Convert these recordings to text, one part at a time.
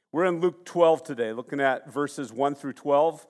We're in Luke 12 today, looking at verses 1 through 12.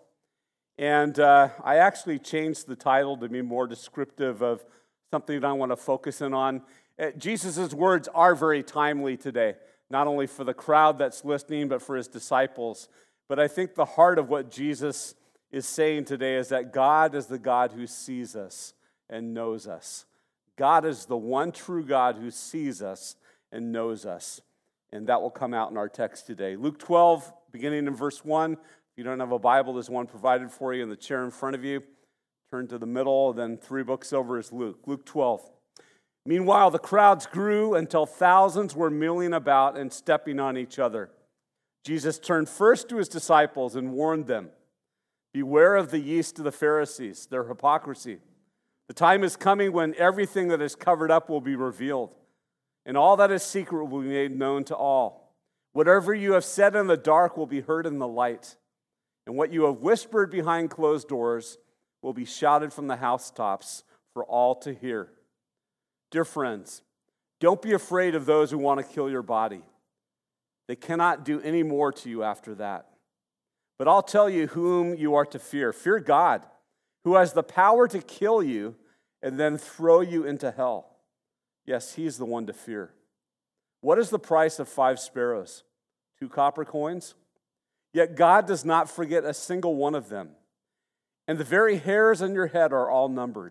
And I actually changed the title to be more descriptive of something that I want to focus in on. Jesus' words are very timely today, not only for the crowd that's listening, but for his disciples. But I think the heart of what Jesus is saying today is that God is the God who sees us and knows us. God is the one true God who sees us and knows us. And that will come out in our text today. Luke 12, beginning in verse 1. If you don't have a Bible, there's one provided for you in the chair in front of you. Turn to the middle, then 3 books over is Luke. Luke 12. Meanwhile, the crowds grew until thousands were milling about and stepping on each other. Jesus turned first to his disciples and warned them, "Beware of the yeast of the Pharisees, their hypocrisy. The time is coming when everything that is covered up will be revealed, and all that is secret will be made known to all. Whatever you have said in the dark will be heard in the light, and what you have whispered behind closed doors will be shouted from the housetops for all to hear. Dear friends, don't be afraid of those who want to kill your body. They cannot do any more to you after that. But I'll tell you whom you are to fear. Fear God, who has the power to kill you and then throw you into hell. Yes, he's the one to fear. What is the price of 5 sparrows? 2 copper coins? Yet God does not forget a single one of them. And the very hairs on your head are all numbered.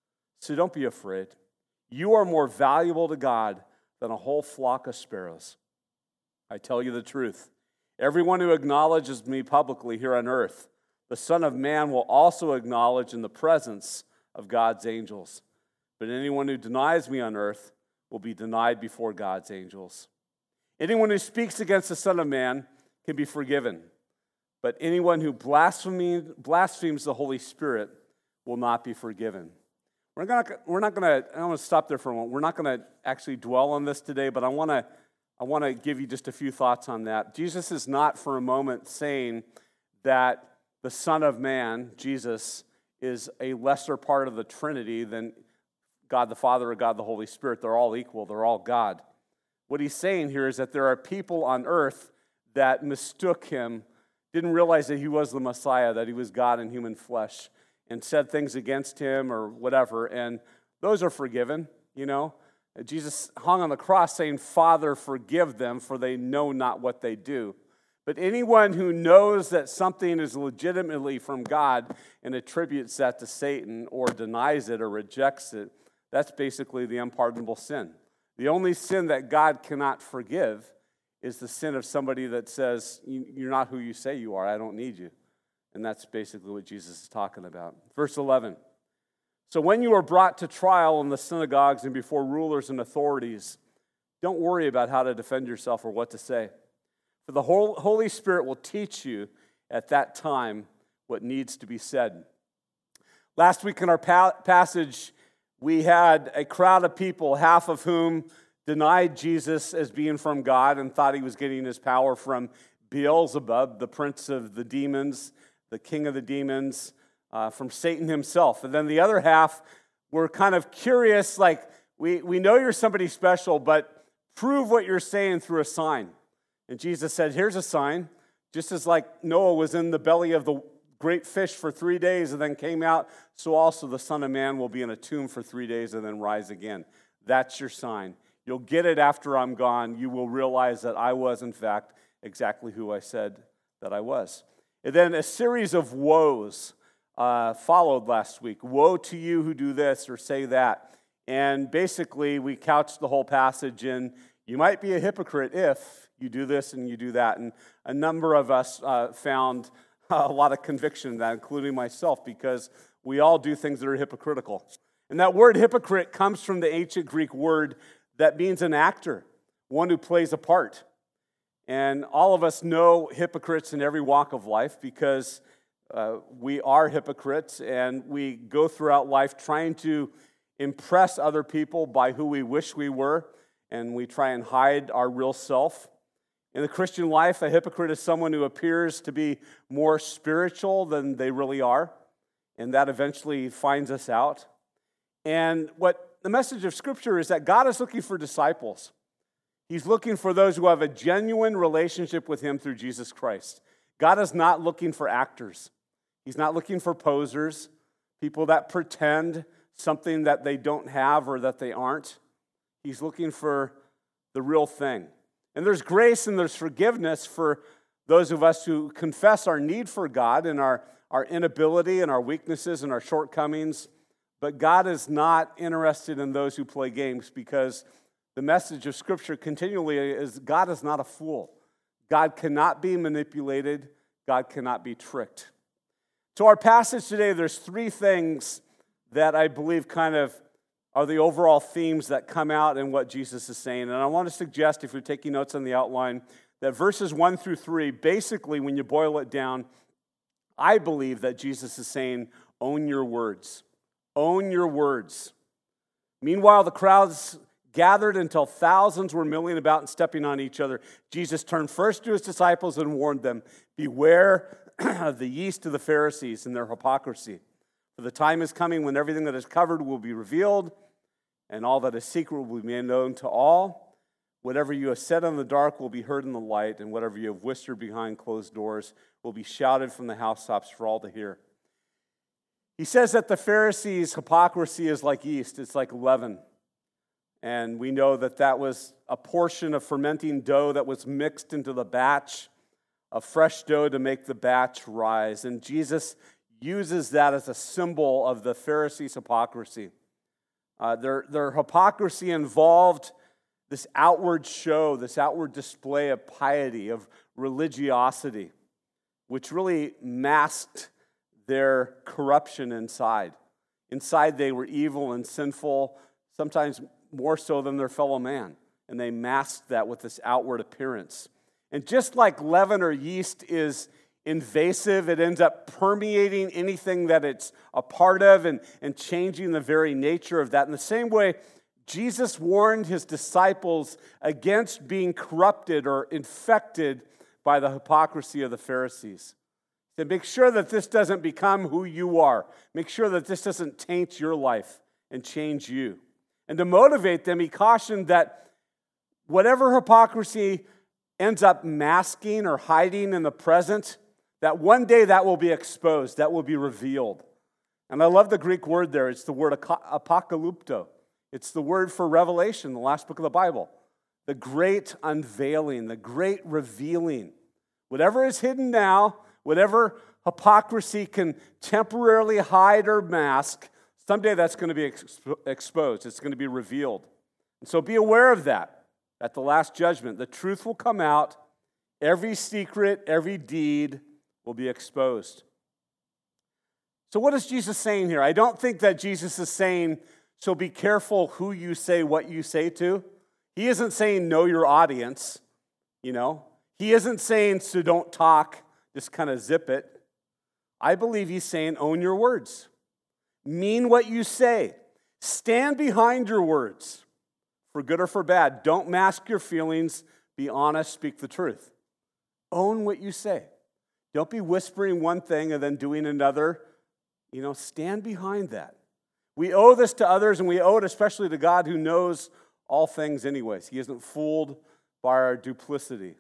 So don't be afraid. You are more valuable to God than a whole flock of sparrows. I tell you the truth. Everyone who acknowledges me publicly here on earth, the Son of Man will also acknowledge in the presence of God's angels. But anyone who denies me on earth will be denied before God's angels. Anyone who speaks against the Son of Man can be forgiven. But anyone who blasphemes the Holy Spirit will not be forgiven. I want to stop there for a moment. We're not going to actually dwell on this today, but I want to give you just a few thoughts on that. Jesus is not for a moment saying that the Son of Man, Jesus, is a lesser part of the Trinity than God the Father or God the Holy Spirit. They're all equal. They're all God. What he's saying here is that there are people on earth that mistook him, didn't realize that he was the Messiah, that he was God in human flesh, and said things against him or whatever, and those are forgiven, you know. Jesus hung on the cross saying, "Father, forgive them, for they know not what they do." But anyone who knows that something is legitimately from God and attributes that to Satan or denies it or rejects it, that's basically the unpardonable sin. The only sin that God cannot forgive is the sin of somebody that says, "You're not who you say you are, I don't need you." And that's basically what Jesus is talking about. Verse 11. So when you are brought to trial in the synagogues and before rulers and authorities, don't worry about how to defend yourself or what to say. For the Holy Spirit will teach you at that time what needs to be said. Last week in our passage, we had a crowd of people, half of whom denied Jesus as being from God and thought he was getting his power from Beelzebub, the prince of the demons, the king of the demons, from Satan himself. And then the other half were kind of curious, like, we know you're somebody special, but prove what you're saying through a sign. And Jesus said, here's a sign. Just as like Noah was in the belly of the great fish for 3 days and then came out, so also the Son of Man will be in a tomb for 3 days and then rise again. That's your sign. You'll get it after I'm gone. You will realize that I was, in fact, exactly who I said that I was. And then a series of woes followed last week. Woe to you who do this or say that. And basically, we couched the whole passage in, you might be a hypocrite if you do this and you do that. And a number of us found a lot of conviction in that, including myself, because we all do things that are hypocritical. And that word hypocrite comes from the ancient Greek word that means an actor, one who plays a part. And all of us know hypocrites in every walk of life because we are hypocrites and we go throughout life trying to impress other people by who we wish we were, and we try and hide our real self. In the Christian life, a hypocrite is someone who appears to be more spiritual than they really are, and that eventually finds us out. And what the message of Scripture is that God is looking for disciples. He's looking for those who have a genuine relationship with him through Jesus Christ. God is not looking for actors. He's not looking for posers, people that pretend something that they don't have or that they aren't. He's looking for the real thing. And there's grace and there's forgiveness for those of us who confess our need for God and our inability and our weaknesses and our shortcomings. But God is not interested in those who play games, because the message of Scripture continually is God is not a fool. God cannot be manipulated. God cannot be tricked. So our passage today, there's three things that I believe kind of are the overall themes that come out in what Jesus is saying. And I want to suggest, if you're taking notes on the outline, that verses 1 through 3, basically, when you boil it down, I believe that Jesus is saying, own your words. Own your words. Meanwhile, the crowds gathered until thousands were milling about and stepping on each other. Jesus turned first to his disciples and warned them, beware of the yeast of the Pharisees and their hypocrisy. For the time is coming when everything that is covered will be revealed, and all that is secret will be made known to all. Whatever you have said in the dark will be heard in the light, and whatever you have whispered behind closed doors will be shouted from the housetops for all to hear. He says that the Pharisees' hypocrisy is like yeast. It's like leaven. And we know that that was a portion of fermenting dough that was mixed into the batch of fresh dough to make the batch rise. And Jesus uses that as a symbol of the Pharisees' hypocrisy. Their hypocrisy involved this outward show, this outward display of piety, of religiosity, which really masked their corruption inside. Inside they were evil and sinful, sometimes more so than their fellow man. And they masked that with this outward appearance. And just like leaven or yeast is invasive, it ends up permeating anything that it's a part of and changing the very nature of that. In the same way, Jesus warned his disciples against being corrupted or infected by the hypocrisy of the Pharisees. He said, make sure that this doesn't become who you are. Make sure that this doesn't taint your life and change you. And to motivate them, he cautioned that whatever hypocrisy ends up masking or hiding in the present, that one day that will be exposed, that will be revealed. And I love the Greek word there. It's the word apocalypto. It's the word for Revelation, the last book of the Bible. The great unveiling, the great revealing. Whatever is hidden now, whatever hypocrisy can temporarily hide or mask, someday that's going to be exposed. It's going to be revealed. And so be aware of that. At the last judgment, the truth will come out. Every secret, every deed will be exposed. So what is Jesus saying here? I don't think that Jesus is saying, so be careful who you say what you say to. He isn't saying know your audience, you know. He isn't saying so don't talk, just kind of zip it. I believe he's saying own your words. Mean what you say. Stand behind your words, for good or for bad. Don't mask your feelings. Be honest, speak the truth. Own what you say. Don't be whispering one thing and then doing another. You know, stand behind that. We owe this to others, and we owe it especially to God, who knows all things anyways. He isn't fooled by our duplicity.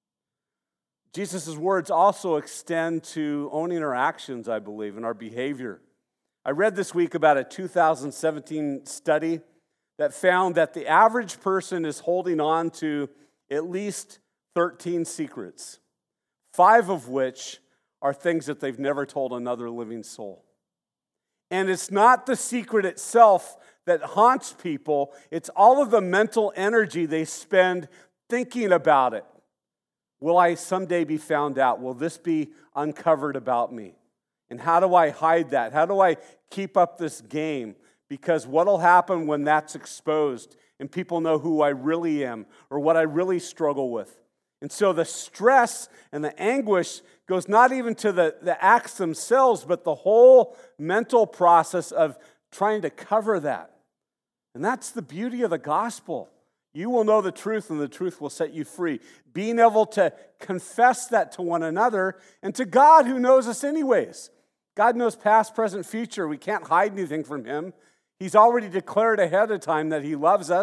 Jesus' words also extend to owning our actions, I believe, and our behavior. I read this week about a 2017 study that found that the average person is holding on to at least 13 secrets, 5 of which are things that they've never told another living soul. And it's not the secret itself that haunts people, it's all of the mental energy they spend thinking about it. Will I someday be found out? Will this be uncovered about me? And how do I hide that? How do I keep up this game? Because what will happen when that's exposed and people know who I really am or what I really struggle with? And so the stress and the anguish goes not even to the acts themselves, but the whole mental process of trying to cover that. And that's the beauty of the gospel. You will know the truth, and the truth will set you free. Being able to confess that to one another and to God, who knows us anyways. God knows past, present, future. We can't hide anything from him. He's already declared ahead of time that he loves us,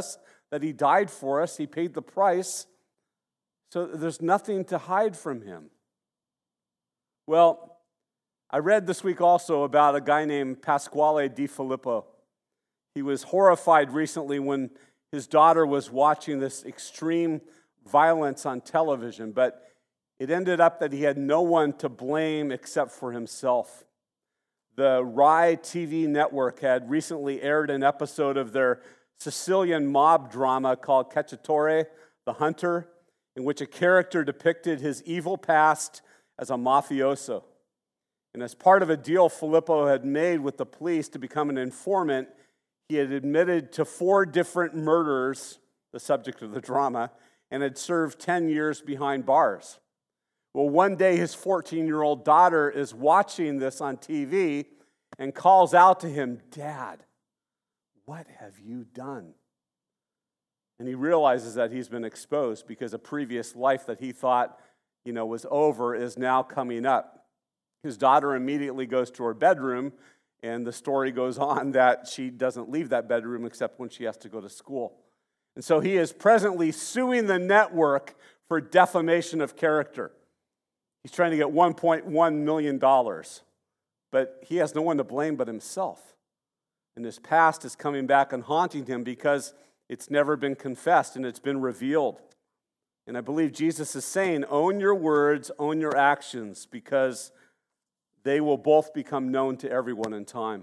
that he died for us. He paid the price. So there's nothing to hide from him. Well, I read this week also about a guy named Pasquale Di Filippo. He was horrified recently when his daughter was watching this extreme violence on television, but it ended up that he had no one to blame except for himself. The Rai TV network had recently aired an episode of their Sicilian mob drama called Cacciatore, the Hunter, in which a character depicted his evil past as a mafioso. And as part of a deal Filippo had made with the police to become an informant, he had admitted to 4 different murders, the subject of the drama, and had served 10 years behind bars. Well, one day his 14-year-old daughter is watching this on TV and calls out to him, "Dad, what have you done?" And he realizes that he's been exposed because a previous life that he thought, was over is now coming up. His daughter immediately goes to her bedroom, and the story goes on that she doesn't leave that bedroom except when she has to go to school. And so he is presently suing the network for defamation of character. He's trying to get $1.1 million, but he has no one to blame but himself. And his past is coming back and haunting him because it's never been confessed and it's been revealed. And I believe Jesus is saying, own your words, own your actions, because they will both become known to everyone in time.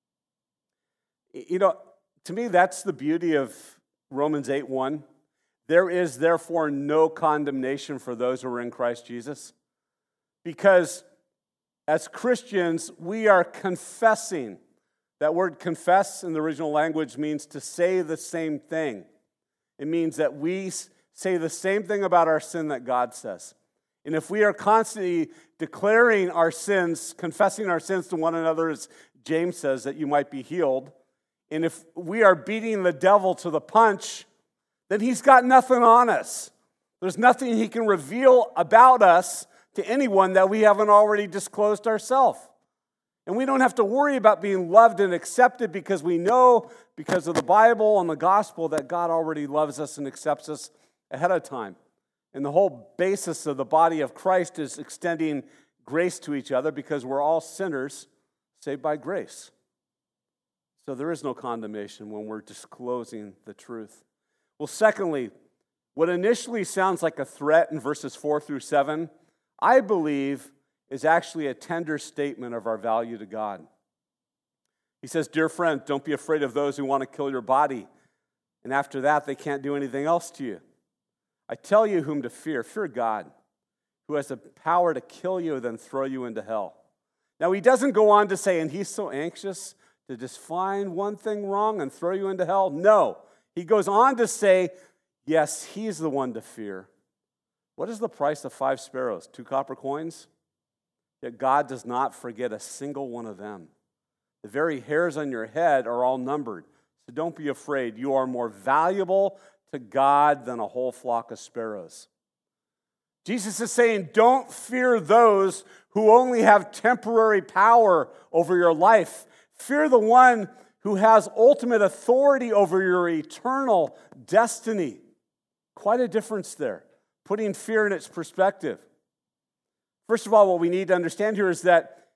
To me, that's the beauty of Romans 8:1. There is therefore no condemnation for those who are in Christ Jesus. Because as Christians, we are confessing. That word confess in the original language means to say the same thing. It means that we say the same thing about our sin that God says. And if we are constantly declaring our sins, confessing our sins to one another, as James says, that you might be healed, and if we are beating the devil to the punch, then he's got nothing on us. There's nothing he can reveal about us to anyone that we haven't already disclosed ourselves. And we don't have to worry about being loved and accepted because we know, because of the Bible and the gospel, that God already loves us and accepts us ahead of time. And the whole basis of the body of Christ is extending grace to each other because we're all sinners saved by grace. So there is no condemnation when we're disclosing the truth. Well, secondly, what initially sounds like a threat in verses 4 through 7, I believe is actually a tender statement of our value to God. He says, "Dear friend, don't be afraid of those who want to kill your body, and after that they can't do anything else to you. I tell you whom to fear. Fear God, who has the power to kill you and then throw you into hell." Now, he doesn't go on to say, and he's so anxious to just find one thing wrong and throw you into hell. No, he goes on to say, yes, he's the one to fear. What is the price of 5 sparrows? 2 copper coins? Yet God does not forget a single one of them. The very hairs on your head are all numbered. So don't be afraid. You are more valuable to God than a whole flock of sparrows. Jesus is saying, don't fear those who only have temporary power over your life. Fear the one who has ultimate authority over your eternal destiny. Quite a difference there, putting fear in its perspective. First of all, what we need to understand here is that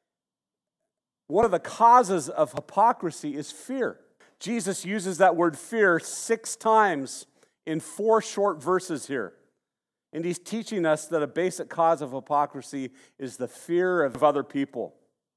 one of the causes of hypocrisy is fear. Jesus uses that word fear 6 times in 4 short verses here. And he's teaching us that a basic cause of hypocrisy is the fear of other people.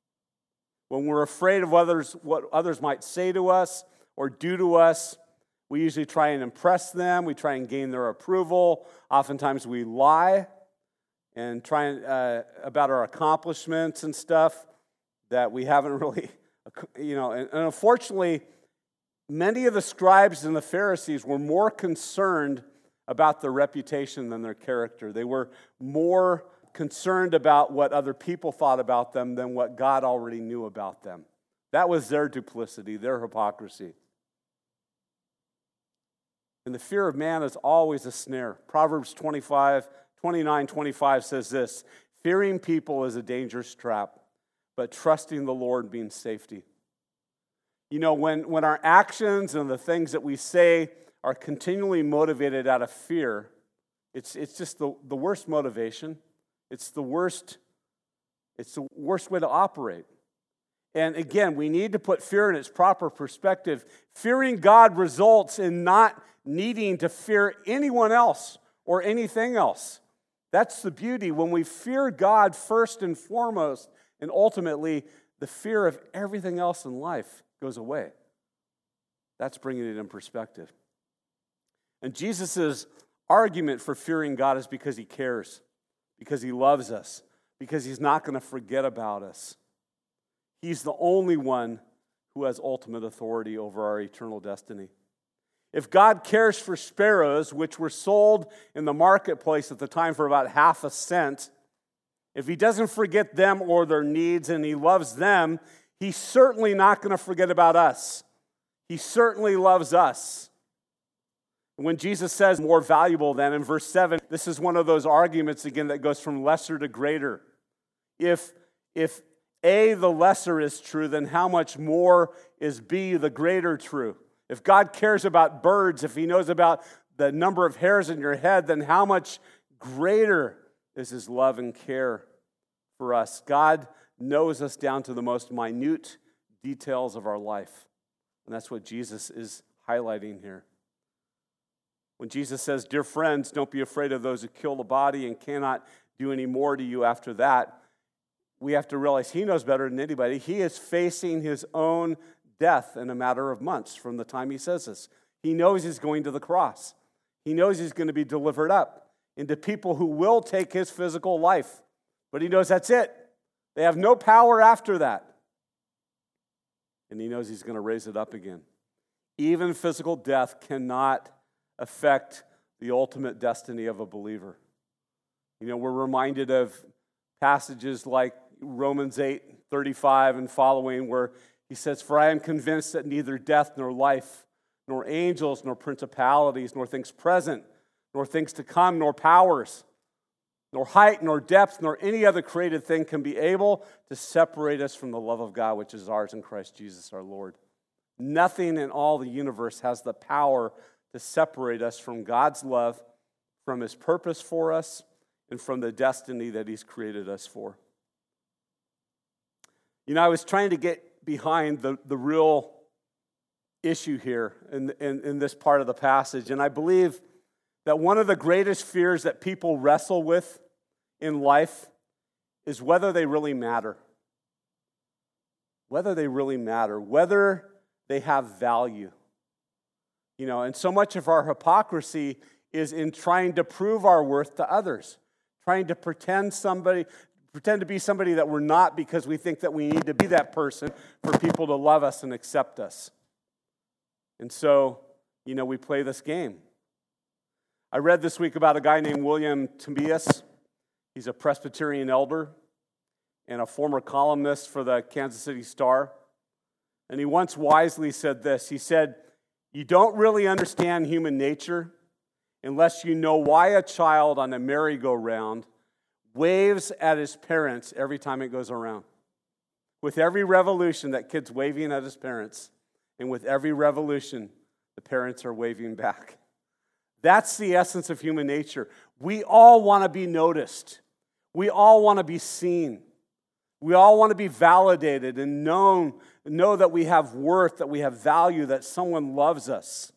When we're afraid of what others might say to us or do to us, we usually try and impress them. We try and gain their approval. Oftentimes we lie and try about our accomplishments and stuff that we haven't really, and unfortunately, many of the scribes and the Pharisees were more concerned about their reputation than their character. They were more concerned about what other people thought about them than what God already knew about them. That was their duplicity, their hypocrisy. And the fear of man is always a snare. Proverbs 29:25 says this, "Fearing people is a dangerous trap, but trusting the Lord means safety." When our actions and the things that we say are continually motivated out of fear, it's just the worst motivation. It's the worst way to operate. And again, we need to put fear in its proper perspective. Fearing God results in not needing to fear anyone else or anything else. That's the beauty. When we fear God first and foremost, and ultimately, the fear of everything else in life goes away. That's bringing it in perspective. And Jesus' argument for fearing God is because he cares, because he loves us, because he's not going to forget about us. He's the only one who has ultimate authority over our eternal destiny. If God cares for sparrows, which were sold in the marketplace at the time for about half a cent, if he doesn't forget them or their needs and he loves them, he's certainly not going to forget about us. He certainly loves us. When Jesus says more valuable than, in verse 7, this is one of those arguments again that goes from lesser to greater. If A, the lesser is true, then how much more is B, the greater true? If God cares about birds, if he knows about the number of hairs in your head, then how much greater is his love and care for us? God knows us down to the most minute details of our life. And that's what Jesus is highlighting here. When Jesus says, "Dear friends, don't be afraid of those who kill the body and cannot do any more to you after that," we have to realize he knows better than anybody. He is facing his own death in a matter of months from the time he says this. He knows he's going to the cross. He knows he's going to be delivered up into people who will take his physical life. But he knows that's it. They have no power after that. And he knows he's going to raise it up again. Even physical death cannot affect the ultimate destiny of a believer. You know, we're reminded of passages like Romans 8:35 and following, where he says, "For I am convinced that neither death nor life, nor angels, nor principalities, nor things present, nor things to come, nor powers, nor height, nor depth, nor any other created thing can be able to separate us from the love of God, which is ours in Christ Jesus our Lord." Nothing in all the universe has the power to separate us from God's love, from his purpose for us, and from the destiny that he's created us for. You know, I was trying to get behind the real issue here in this part of the passage, and I believe that one of the greatest fears that people wrestle with in life is whether they really matter. Whether they really matter, whether they have value. You know, and so much of our hypocrisy is in trying to prove our worth to others, trying to pretend to be somebody that we're not because we think that we need to be that person for people to love us and accept us. And so, you know, we play this game. I read this week about a guy named William Tibius. He's a Presbyterian elder and a former columnist for the Kansas City Star. And he once wisely said this. He said, "You don't really understand human nature unless you know why a child on a merry-go-round waves at his parents every time it goes around. With every revolution, that kid's waving at his parents, and with every revolution, the parents are waving back." That's the essence of human nature. We all want to be noticed. We all want to be seen. We all want to be validated and know that we have worth, that we have value, that someone loves us.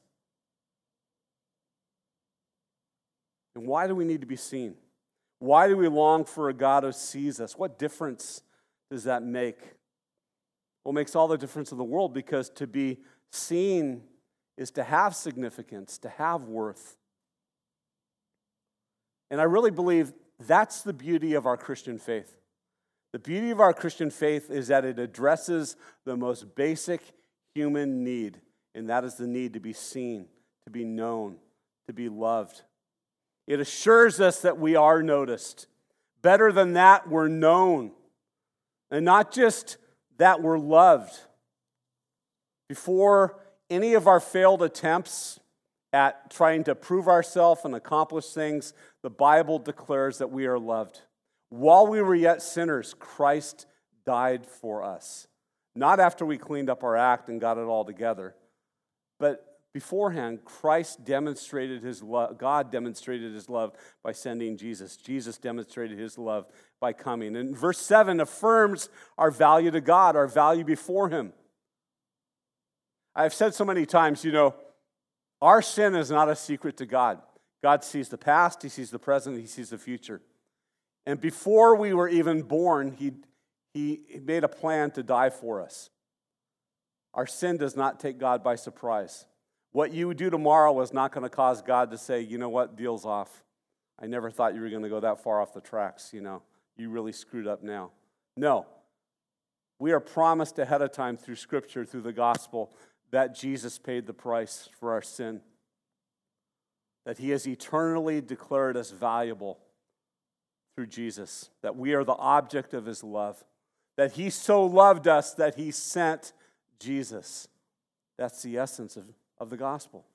And why do we need to be seen? Why do we long for a God who sees us? What difference does that make? Well, it makes all the difference in the world, because to be seen is to have significance, to have worth. And I really believe that's the beauty of our Christian faith. The beauty of our Christian faith is that it addresses the most basic human need, and that is the need to be seen, to be known, to be loved. It assures us that we are noticed. Better than that, we're known. And not just that we're loved. Before any of our failed attempts at trying to prove ourselves and accomplish things, the Bible declares that we are loved. While we were yet sinners, Christ died for us. Not after we cleaned up our act and got it all together, but Beforehand, Christ demonstrated his love. God demonstrated his love by sending Jesus. Jesus demonstrated his love by coming. And verse 7 affirms our value to God, our value before him. I've said so many times, our sin is not a secret to God. God sees the past, he sees the present, he sees the future. And before we were even born, he made a plan to die for us. Our sin does not take God by surprise. What you do tomorrow is not going to cause God to say, you know what, deal's off. I never thought you were going to go that far off the tracks, You really screwed up now. No. We are promised ahead of time through Scripture, through the gospel, that Jesus paid the price for our sin. That he has eternally declared us valuable through Jesus. That we are the object of his love. That he so loved us that he sent Jesus. That's the essence of the gospel.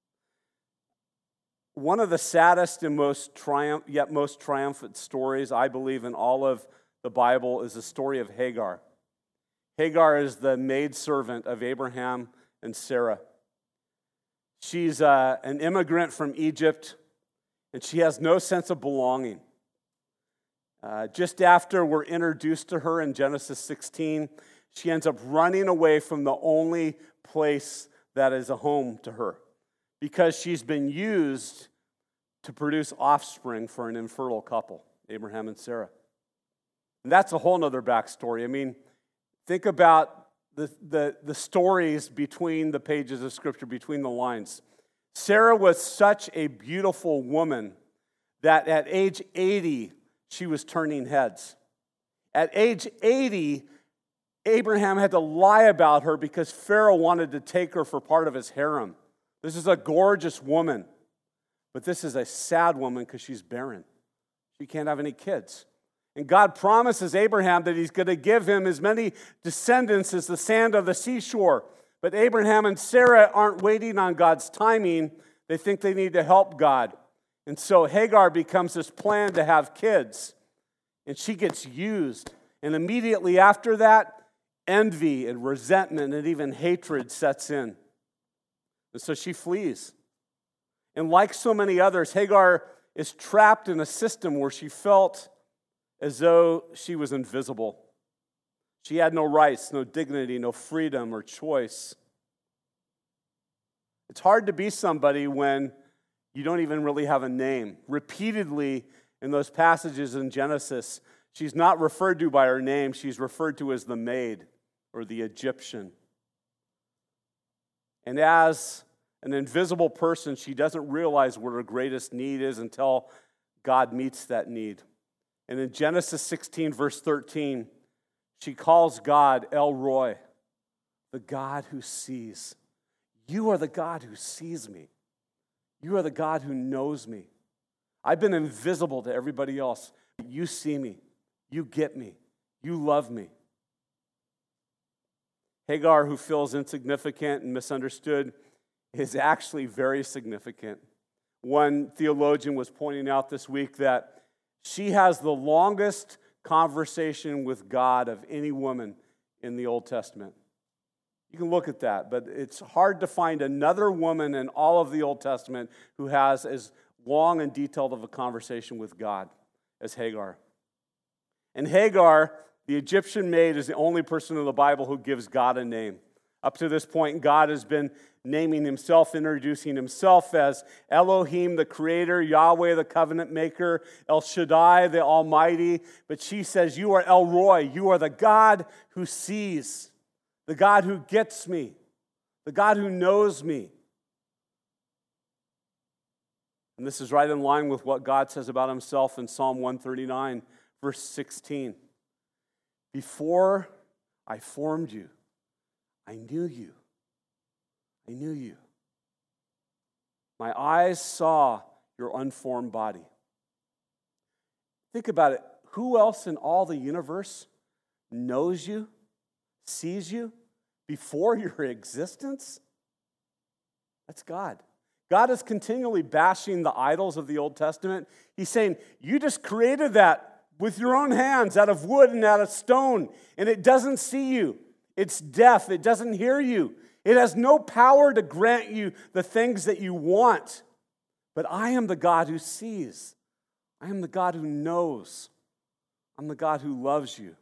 One of the saddest and most triumphant stories, I believe, in all of the Bible is the story of Hagar. Hagar is the maidservant of Abraham and Sarah. She's an immigrant from Egypt, and she has no sense of belonging. Just after we're introduced to her in Genesis 16, she ends up running away from the only place that is a home to her because she's been used to produce offspring for an infertile couple, Abraham and Sarah. And that's a whole other backstory. I mean, think about the stories between the pages of Scripture, between the lines. Sarah was such a beautiful woman that at age 80, she was turning heads. At age 80, Abraham had to lie about her because Pharaoh wanted to take her for part of his harem. This is a gorgeous woman, but this is a sad woman because she's barren. She can't have any kids. And God promises Abraham that he's going to give him as many descendants as the sand of the seashore. But Abraham and Sarah aren't waiting on God's timing. They think they need to help God. And so Hagar becomes this plan to have kids. And she gets used. And immediately after that, envy and resentment and even hatred sets in. And so she flees. And like so many others, Hagar is trapped in a system where she felt as though she was invisible. She had no rights, no dignity, no freedom or choice. It's hard to be somebody when you don't even really have a name. Repeatedly in those passages in Genesis, she's not referred to by her name. She's referred to as the maid or the Egyptian. And as an invisible person, she doesn't realize what her greatest need is until God meets that need. And in Genesis 16, verse 13, she calls God El Roi, the God who sees. You are the God who sees me. You are the God who knows me. I've been invisible to everybody else. You see me. You get me. You love me. Hagar, who feels insignificant and misunderstood, is actually very significant. One theologian was pointing out this week that she has the longest conversation with God of any woman in the Old Testament. You can look at that, but it's hard to find another woman in all of the Old Testament who has as long and detailed of a conversation with God as Hagar. And Hagar, the Egyptian maid, is the only person in the Bible who gives God a name. Up to this point, God has been naming himself, introducing himself as Elohim, the creator, Yahweh, the covenant maker, El Shaddai, the Almighty. But she says, you are El Roi. You are the God who sees, the God who gets me, the God who knows me. And this is right in line with what God says about himself in Psalm 139, verse 16. Before I formed you, I knew you. I knew you. My eyes saw your unformed body. Think about it. Who else in all the universe knows you, sees you before your existence? That's God. God is continually bashing the idols of the Old Testament. He's saying, you just created that with your own hands out of wood and out of stone, and it doesn't see you. It's deaf. It doesn't hear you. It has no power to grant you the things that you want. But I am the God who sees. I am the God who knows. I'm the God who loves you.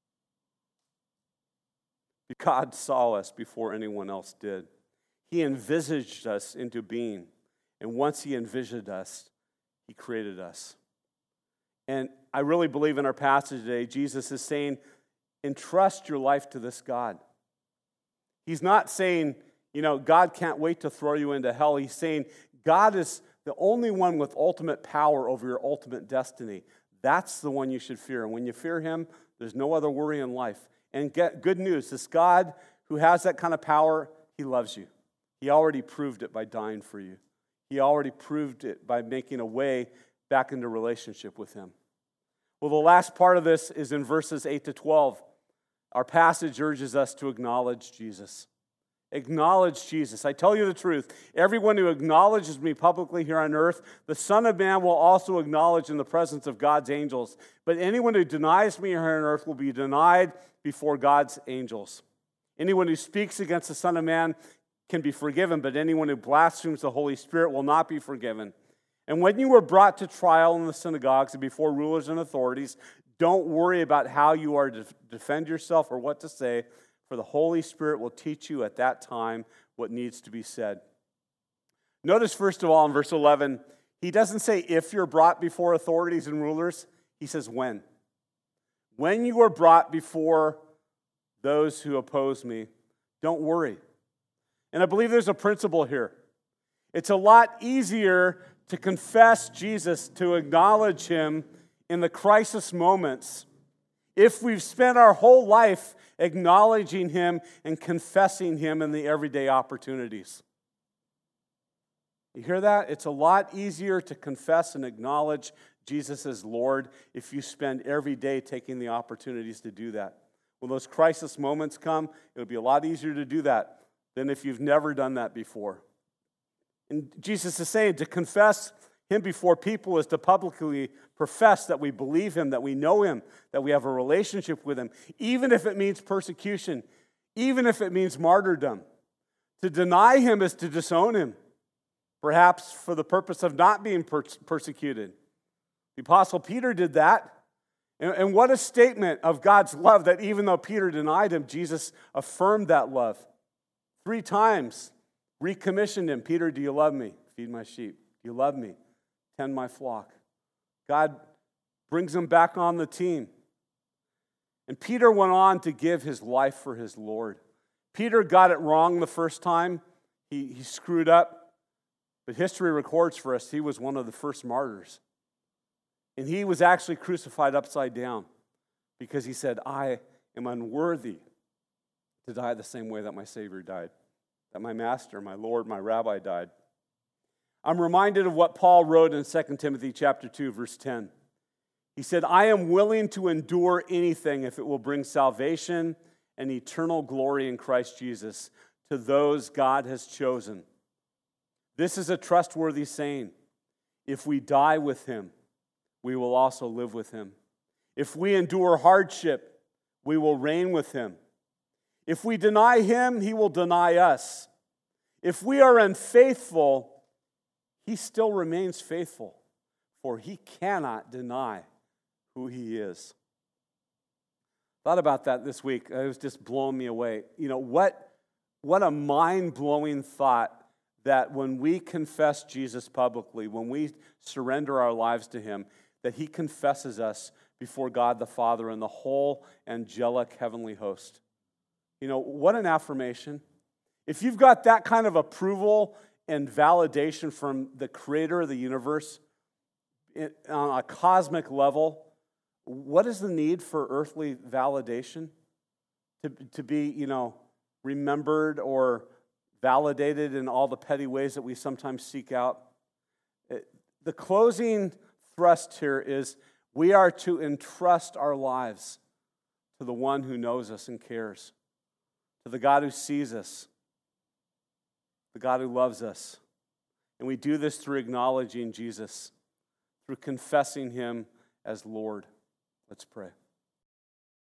God saw us before anyone else did. He envisaged us into being. And once He envisioned us, He created us. And I really believe in our passage today, Jesus is saying, entrust your life to this God. He's not saying, God can't wait to throw you into hell. He's saying, God is the only one with ultimate power over your ultimate destiny. That's the one you should fear. And when you fear Him, there's no other worry in life. And get good news, this God who has that kind of power, He loves you. He already proved it by dying for you. He already proved it by making a way back into relationship with Him. Well, the last part of this is in verses 8 to 12. Our passage urges us to acknowledge Jesus. Acknowledge Jesus. I tell you the truth, everyone who acknowledges me publicly here on earth, the Son of Man will also acknowledge in the presence of God's angels. But anyone who denies me here on earth will be denied before God's angels. Anyone who speaks against the Son of Man can be forgiven, but anyone who blasphemes the Holy Spirit will not be forgiven. And when you are brought to trial in the synagogues and before rulers and authorities, don't worry about how you are to defend yourself or what to say, for the Holy Spirit will teach you at that time what needs to be said. Notice, first of all, in verse 11, He doesn't say if you're brought before authorities and rulers. He says when. When you are brought before those who oppose me, don't worry. And I believe there's a principle here. It's a lot easier to confess Jesus, to acknowledge Him in the crisis moments, if we've spent our whole life acknowledging Him and confessing Him in the everyday opportunities. You hear that? It's a lot easier to confess and acknowledge Jesus as Lord if you spend every day taking the opportunities to do that. When those crisis moments come, it'll be a lot easier to do that than if you've never done that before. And Jesus is saying to confess Him before people is to publicly profess that we believe Him, that we know Him, that we have a relationship with Him, even if it means persecution, even if it means martyrdom. To deny Him is to disown Him, perhaps for the purpose of not being persecuted. The Apostle Peter did that. And what a statement of God's love that even though Peter denied Him, Jesus affirmed that love. 3 times, recommissioned him. Peter, do you love me? Feed my sheep. Do you love me? Tend my flock. God brings him back on the team. And Peter went on to give his life for his Lord. Peter got it wrong the first time. He screwed up. But history records for us he was one of the first martyrs. And he was actually crucified upside down because he said, I am unworthy to die the same way that my Savior died, that my Master, my Lord, my Rabbi died. I'm reminded of what Paul wrote in 2 Timothy chapter 2, verse 10. He said, I am willing to endure anything if it will bring salvation and eternal glory in Christ Jesus to those God has chosen. This is a trustworthy saying. If we die with Him, we will also live with Him. If we endure hardship, we will reign with Him. If we deny Him, He will deny us. If we are unfaithful, He still remains faithful, for He cannot deny who He is. Thought about that this week. It was just blowing me away. You know, what a mind-blowing thought that when we confess Jesus publicly, when we surrender our lives to Him, that He confesses us before God the Father and the whole angelic heavenly host. You know, what an affirmation. If you've got that kind of approval and validation from the Creator of the universe on a cosmic level, what is the need for earthly validation? To be, remembered or validated in all the petty ways that we sometimes seek out? The closing thrust here is we are to entrust our lives to the one who knows us and cares, to the God who sees us, the God who loves us. And we do this through acknowledging Jesus, through confessing Him as Lord. Let's pray.